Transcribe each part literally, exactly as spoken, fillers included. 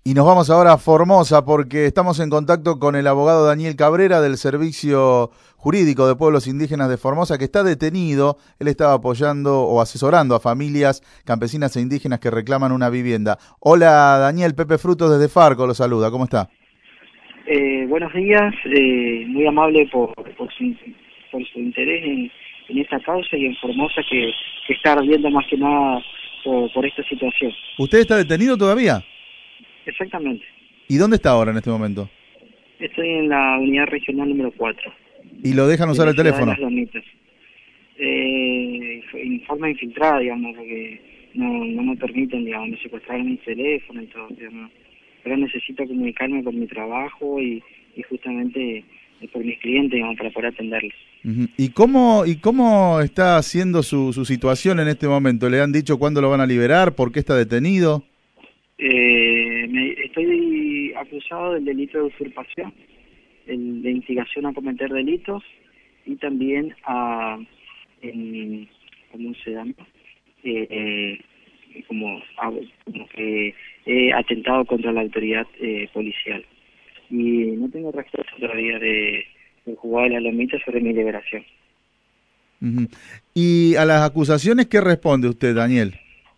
Y nos vamos ahora a Formosa porque estamos en contacto con el abogado Daniel Cabrera del Servicio Jurídico de Pueblos Indígenas de Formosa, que está detenido. Él estaba apoyando o asesorando a familias campesinas e indígenas que reclaman una vivienda. Hola Daniel, Pepe Frutos desde Farco lo saluda, ¿cómo está? Eh, buenos días, eh, muy amable por, por, su, por su interés en, en esta causa y en Formosa que, que está ardiendo más que nada por, por esta situación. ¿Usted está detenido todavía? Exactamente. ¿Y dónde está ahora en este momento? Estoy en la unidad regional número cuatro ¿Y lo dejan de usar la el ciudad de teléfono? Las Lomitas. Eh, en forma infiltrada, digamos, porque no, no me permiten, digamos, me secuestraron mi teléfono y todo, digamos. Pero necesito comunicarme por mi trabajo y, y justamente eh, por mis clientes, digamos, para poder atenderlos. Ujú. ¿Y cómo, y cómo está siendo su, su situación en este momento? ¿Le han dicho cuándo lo van a liberar? ¿Por qué está detenido? Eh, me, estoy acusado del delito de usurpación, el de instigación a cometer delitos y también a, en, ¿cómo se llama? Eh, eh, como, a- como que he atentado contra la autoridad eh, policial. Y no tengo respuesta todavía de, del juzgado de la Lomita sobre mi liberación. Ujú. ¿Y a las acusaciones qué responde usted, Daniel?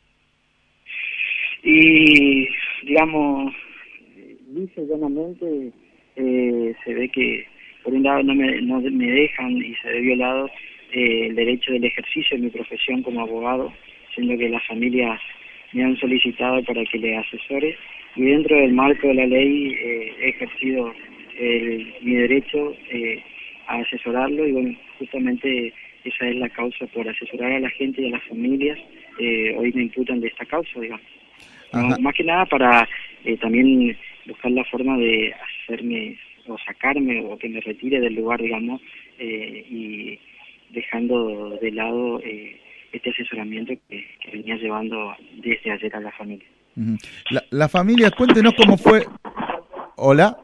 Y, digamos, dice llanamente, eh, se ve que por un lado no me, no me dejan y se ve violado eh, el derecho del ejercicio de mi profesión como abogado, siendo que las familias me han solicitado para que le asesore y dentro del marco de la ley eh, he ejercido el- mi derecho eh, a asesorarlo y bueno, justamente esa es la causa por asesorar a la gente y a las familias. Eh, hoy me imputan de esta causa, digamos. No, Ajá. más que nada para eh, también buscar la forma de hacerme o sacarme o que me retire del lugar, digamos, eh, y dejando de lado eh, este asesoramiento que, que venía llevando desde ayer a la familia. Ujú. La, la familia, cuéntenos cómo fue. Hola,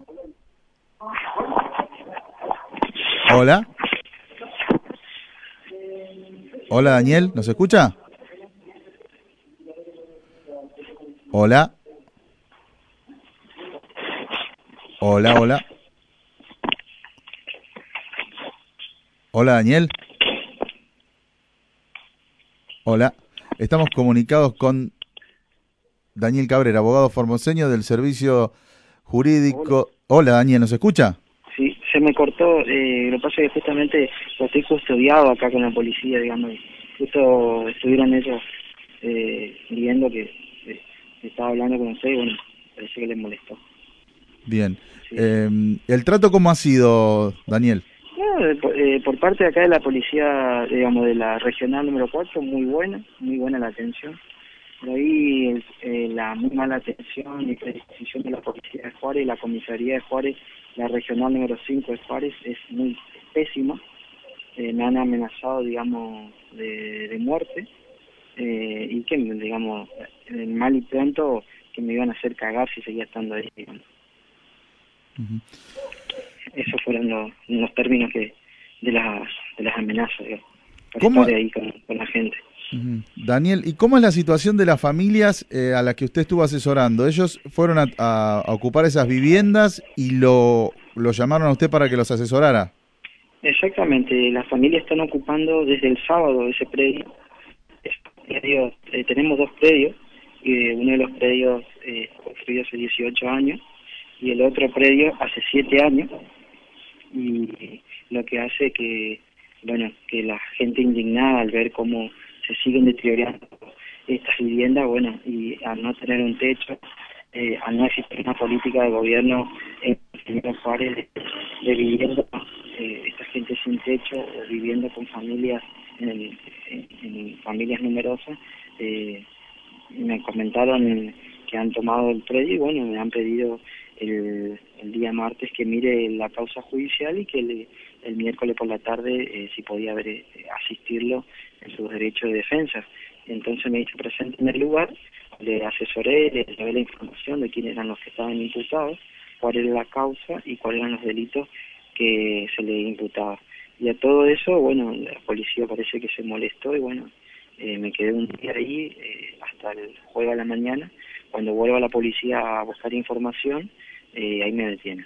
hola, hola Daniel, ¿nos escucha? Hola, hola, hola, hola Daniel, hola. Estamos comunicados con Daniel Cabrera, abogado formoseño del Servicio Hola. Jurídico. Hola Daniel, ¿nos escucha? Sí, se me cortó, eh, lo que pasa es que justamente lo estoy custodiado acá con la policía, digamos, y justo estuvieron ellos eh, viendo que eh, estaba hablando con usted y bueno, parece que les molestó. Bien. Sí, sí. Eh, ¿El trato cómo ha sido, Daniel? No, eh, por, eh, por parte de acá de la policía, digamos, de la regional número cuatro, muy buena, muy buena la atención. Por ahí eh, la muy mala atención y predisposición de la policía de Juárez y la comisaría de Juárez, la regional número cinco de Juárez, es muy pésima. Eh, me han amenazado, digamos, de, de muerte eh, y que, digamos, en mal y pronto que me iban a hacer cagar si seguía estando ahí, digamos. Ujú. Esos fueron los, los términos que de las de las amenazas, digamos, por ¿Cómo, estar ahí con, con la gente. ujú, Daniel, ¿y cómo es la situación de las familias eh, a las que usted estuvo asesorando? Ellos fueron a, a- a ocupar esas viviendas y lo, lo llamaron a usted para que los asesorara. Exactamente, las familias están ocupando desde el sábado ese predio. Es- predio, eh, tenemos dos predios, y uno de los predios eh, construido hace dieciocho años y el otro predio hace siete años, y lo que hace que, bueno, que la gente indignada al ver cómo se siguen deteriorando estas viviendas, bueno, y al no tener un techo, eh, al no existir una política de gobierno en los Juárez de, de vivienda, eh, esta gente sin techo o viviendo con familias, en, en- en familias numerosas, eh, me comentaron que han tomado el predio y bueno, me han pedido el, el día martes que mire la causa judicial y que le- el miércoles por la tarde eh, si podía ver, eh, asistirlo en su derecho de defensa. Entonces me hice presente en el lugar, le asesoré, le llevé la información de quiénes eran los que estaban imputados, cuál era la causa y cuáles eran los delitos que se le imputaba. Y a todo eso, bueno, la policía parece que se molestó y bueno, eh, me quedé un día ahí eh, hasta el jueves a la mañana Cuando vuelva la policía a buscar información, eh, ahí me detienen.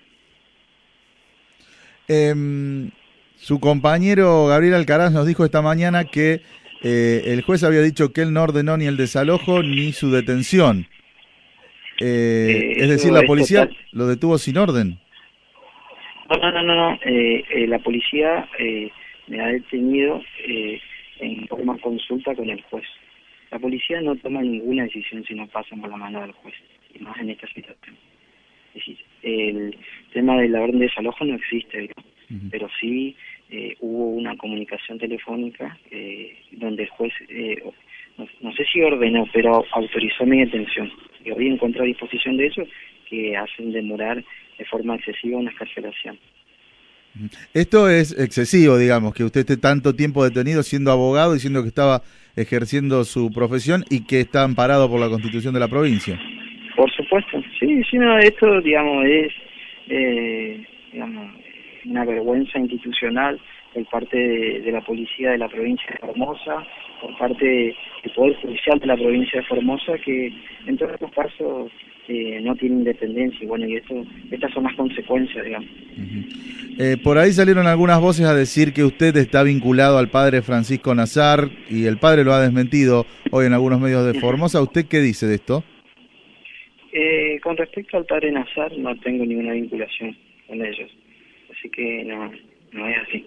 Eh, su compañero Gabriel Alcaraz nos dijo esta mañana que eh, el juez había dicho que él no ordenó ni el desalojo ni su detención. Eh, Eh, es decir, eso la es policía total. lo detuvo sin orden. No, no, no, no, no. Eh, eh, la policía eh, me ha detenido eh, en forma consulta con el juez. La policía no toma ninguna decisión si no pasa por la mano del juez, y más en esta situación. Es decir, el tema de la orden de desalojo no existe, digamos, uh-huh. pero sí eh, hubo una comunicación telefónica eh, donde el juez, eh, no, no sé si ordenó, pero autorizó mi detención. Y hoy encontré a disposición de ellos que hacen demorar de forma excesiva una excarcelación. Esto es excesivo, digamos, que usted esté tanto tiempo detenido siendo abogado, diciendo que estaba ejerciendo su profesión y que está amparado por la Constitución de la provincia. Por supuesto, sí, sí, no, esto, digamos, es eh, digamos, una vergüenza institucional por parte de, de la policía de la provincia de Formosa, por parte del Poder Judicial de la provincia de Formosa, que en todos estos casos eh, no tiene independencia, y bueno, y esto, estas son las consecuencias, digamos. Uh-huh. Eh, por ahí salieron algunas voces a decir que usted está vinculado al padre Francisco Nazar, y el padre lo ha desmentido hoy en algunos medios de Formosa. ¿Usted qué dice de esto? Eh, con respecto al padre Nazar, no tengo ninguna vinculación con ellos, así que no, no es así.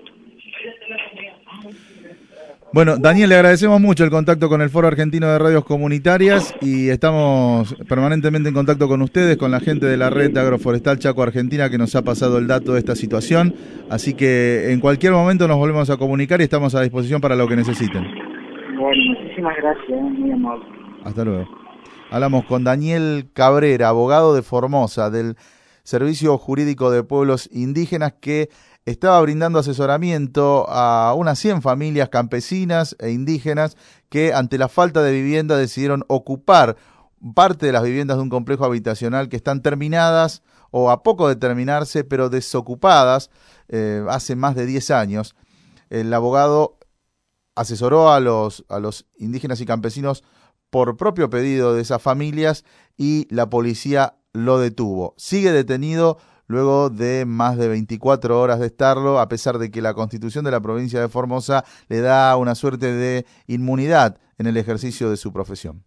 Bueno, Daniel, le agradecemos mucho el contacto con el Foro Argentino de Radios Comunitarias y estamos permanentemente en contacto con ustedes, con la gente de la Red Agroforestal Chaco Argentina que nos ha pasado el dato de esta situación, así que en cualquier momento nos volvemos a comunicar y estamos a disposición para lo que necesiten. Bueno, muchísimas gracias, muy amable. Hasta luego. Hablamos con Daniel Cabrera, abogado de Formosa, del Servicio Jurídico de Pueblos Indígenas, que estaba brindando asesoramiento a unas cien familias campesinas e indígenas que ante la falta de vivienda decidieron ocupar parte de las viviendas de un complejo habitacional que están terminadas o a poco de terminarse, pero desocupadas eh, hace más de diez años. El abogado asesoró a los, a los indígenas y campesinos por propio pedido de esas familias y la policía lo detuvo. Sigue detenido luego de más de veinticuatro horas de estarlo, a pesar de que la Constitución de la provincia de Formosa le da una suerte de inmunidad en el ejercicio de su profesión.